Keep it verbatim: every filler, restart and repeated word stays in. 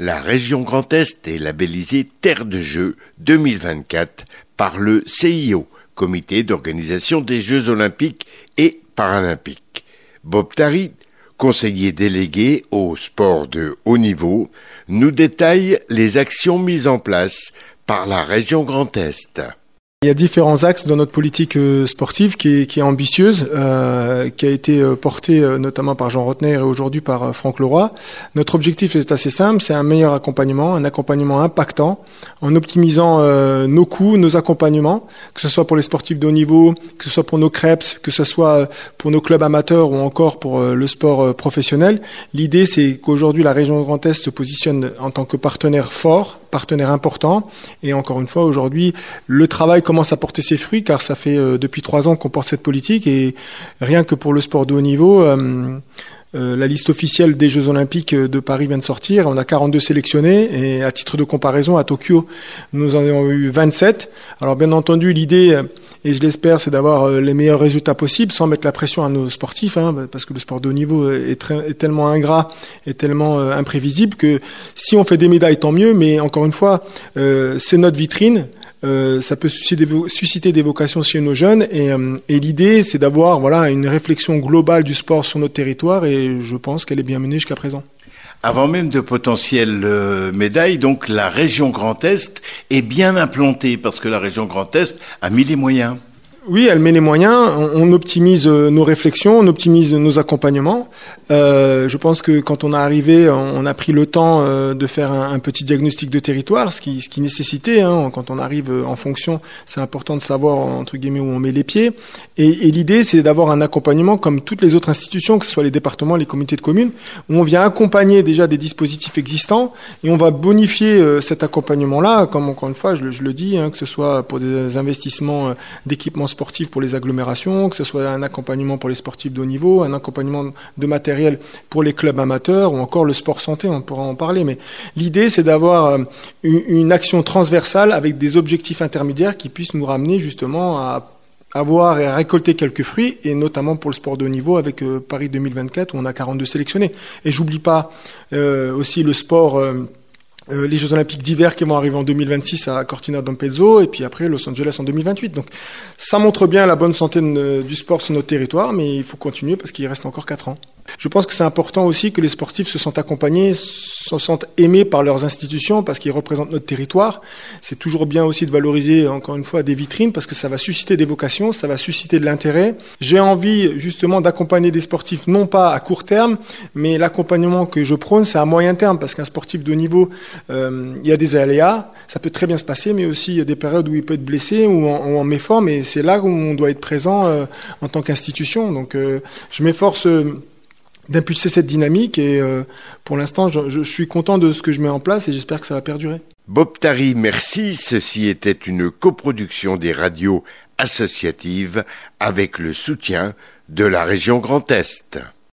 La région Grand Est est labellisée Terre de Jeux deux mille vingt-quatre par le C I O, Comité d'organisation des Jeux olympiques et paralympiques. Bob Tari, conseiller délégué au sport de haut niveau, nous détaille les actions mises en place par la région Grand Est. Il y a différents axes dans notre politique sportive qui est, qui est ambitieuse, euh, qui a été portée notamment par Jean Rotner et aujourd'hui par Franck Leroy. Notre objectif est assez simple, c'est un meilleur accompagnement, un accompagnement impactant, en optimisant euh, nos coûts, nos accompagnements, que ce soit pour les sportifs de haut niveau, que ce soit pour nos crêpes, que ce soit pour nos clubs amateurs ou encore pour euh, le sport professionnel. L'idée, c'est qu'aujourd'hui, la région Grand Est se positionne en tant que partenaire fort, partenaire important. Et encore une fois, aujourd'hui, le travail commence à porter ses fruits car ça fait euh, depuis trois ans qu'on porte cette politique et rien que pour le sport de haut niveau, euh, euh, la liste officielle des Jeux Olympiques de Paris vient de sortir. On a quarante-deux sélectionnés et à titre de comparaison, à Tokyo, nous en avons eu vingt-sept. Alors bien entendu, l'idée, et je l'espère, c'est d'avoir les meilleurs résultats possibles sans mettre la pression à nos sportifs, hein, parce que le sport de haut niveau est, très, est tellement ingrat et tellement euh, imprévisible que si on fait des médailles, tant mieux, mais encore une fois, euh, c'est notre vitrine. Euh, ça peut susciter des, susciter des vocations chez nos jeunes et, euh, et l'idée c'est d'avoir voilà une réflexion globale du sport sur notre territoire et je pense qu'elle est bien menée jusqu'à présent. Avant même de potentielles euh, médailles, donc la région Grand Est est bien implantée parce que la région Grand Est a mis les moyens. Oui, elle met les moyens, on, on optimise nos réflexions, on optimise nos accompagnements. Euh, je pense que quand on est arrivé, on a pris le temps euh, de faire un, un petit diagnostic de territoire, ce qui, ce qui nécessitait, hein, quand on arrive en fonction, c'est important de savoir, entre guillemets, où on met les pieds. Et, et l'idée, c'est d'avoir un accompagnement comme toutes les autres institutions, que ce soit les départements, les comités de communes, où on vient accompagner déjà des dispositifs existants et on va bonifier euh, cet accompagnement-là, comme encore une fois, je, je le dis, hein, que ce soit pour des investissements euh, d'équipements sportifs pour les agglomérations, que ce soit un accompagnement pour les sportifs de haut niveau, un accompagnement de matériel pour les clubs amateurs ou encore le sport santé, on pourra en parler. Mais l'idée, c'est d'avoir une, une action transversale avec des objectifs intermédiaires qui puissent nous ramener justement à avoir et à récolter quelques fruits, et notamment pour le sport de haut niveau avec euh, Paris deux mille vingt-quatre où on a quarante-deux sélectionnés. Et j'oublie pas euh, aussi le sport... Euh, Euh, les Jeux Olympiques d'hiver qui vont arriver en deux mille vingt-six à Cortina d'Ampezzo et puis après Los Angeles en deux mille vingt-huit. Donc ça montre bien la bonne santé de, du sport sur notre territoire, mais il faut continuer parce qu'il reste encore quatre ans. Je pense que c'est important aussi que les sportifs se sentent accompagnés, se sentent aimés par leurs institutions parce qu'ils représentent notre territoire. C'est toujours bien aussi de valoriser, encore une fois, des vitrines parce que ça va susciter des vocations, ça va susciter de l'intérêt. J'ai envie justement d'accompagner des sportifs, non pas à court terme, mais l'accompagnement que je prône, c'est à moyen terme parce qu'un sportif de haut niveau, euh, il y a des aléas, ça peut très bien se passer, mais aussi il y a des périodes où il peut être blessé ou en, ou en méforme et c'est là où on doit être présent euh, en tant qu'institution. Donc euh, je m'efforce... Euh, d'impulser cette dynamique et euh, pour l'instant je, je suis content de ce que je mets en place et j'espère que ça va perdurer. Bob Tari, merci. Ceci était une coproduction des radios associatives avec le soutien de la région Grand Est.